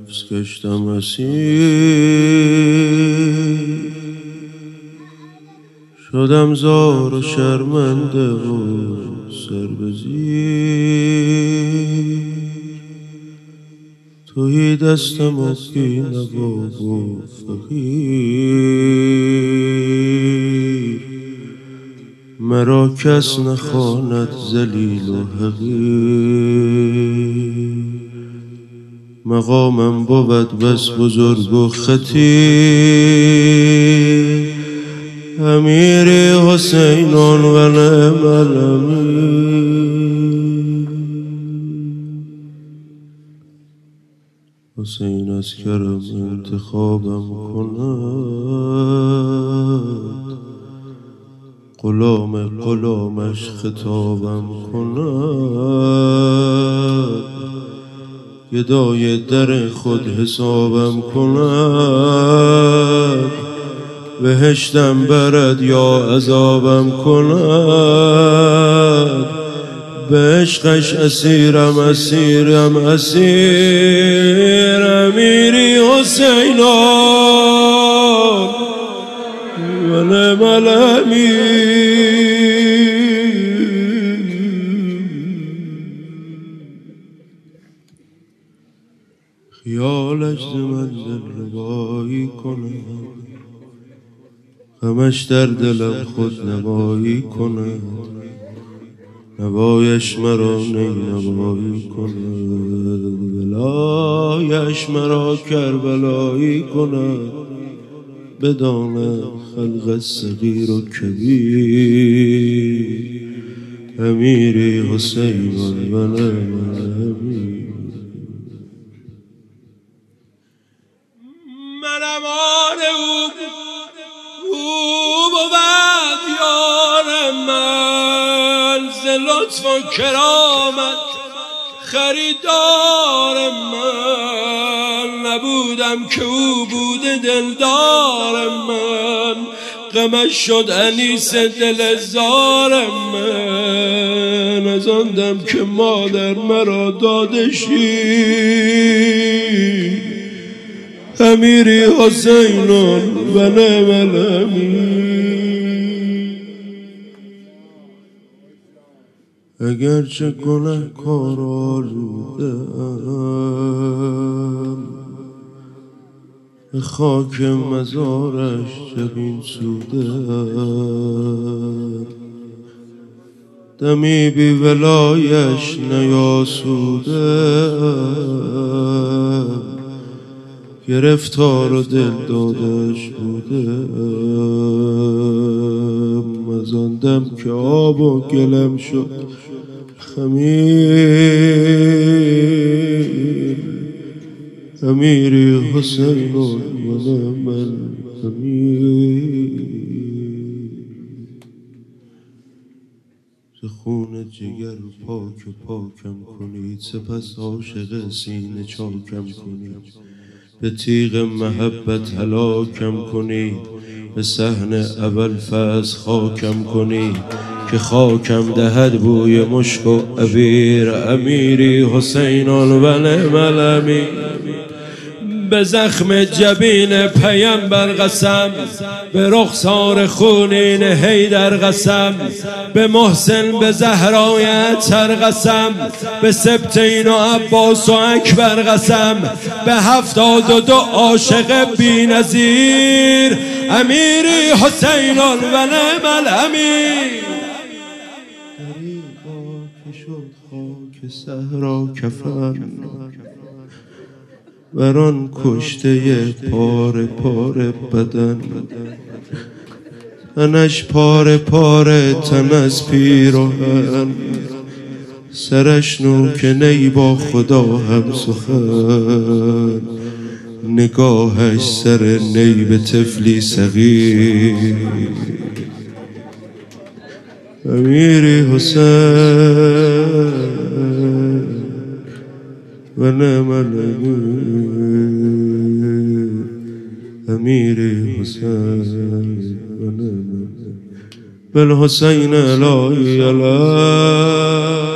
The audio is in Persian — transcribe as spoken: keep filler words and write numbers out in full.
نفس گشتم اسیر، شدم زار و شرمنده و سر به زیر. توی دستم و بی نواب و فقیر، مرا کس نخواند ذلیل و حقیر. مقامم بود بس بزرگ و خطیر، امیری حسینان و نعم الامیر. حسین از کرم انتخابم کند، غلام غلامش خطابم کند. گدای در خود حسابم کند، بهشتم برد یا عذابم کند. به عشقش اسیرم اسیرم اسیر، امیری حسینان و نعم الامیر. خیالش ز من دلربایی کند، غمش در دلم خود نمایی کند. نوایش مرا نی نوایی کند، ولایش مرا کربلایی کند. بدان خلق صغیر و کبیر، امیری حسین و نعم الامیر. من امان او او بود یار من، ز لطف و کرامت خریدار من. نبودم که او بوده دلدار من، غمش شد انیس دل زار من. از آن دم که مادر مرا داده شیر، امیری حسینان و نعم الامیر. اگرچه گنهکار آلوده‌ام، به خاک مزارش جبین سوده‌ام. دمی بی ولایش نیاسوده‌ام، گرفتار و دل دادش بودم. از آن دم که آب و گلم شد خمیر، امیری حسین و نعم الامیر. ز خون جگر پاک پاکم کنید، سپس عاشق سینه چاکم کنید. به تیغ محبت هلاکم کنید، به صحن اول فاز خاکم کنید. که خاکم دهد بوی مشک و عبیر، امیری حسینان و نعم الامیر. به زخم جبین پیمبر قسم، به رخسار خونین حیدر قسم. به محسن به زهرای اطهر قسم، به سبتین و عباس و اکبر قسم. به هفتاد و دو عاشق بی نظیر، امیری حسینان و نعم الامیر. دریغا که شد خاک صحرا کفن، بران کشته پاره پاره بدن. تنش پاره پاره تن از پیراهن، سرش نوک نی با خدا هم سخن. نگاهش سر نی به طفلی صغیر، امیری حسین و نعم الامیر. امیری حسین و نعم بالحسین الهی علیه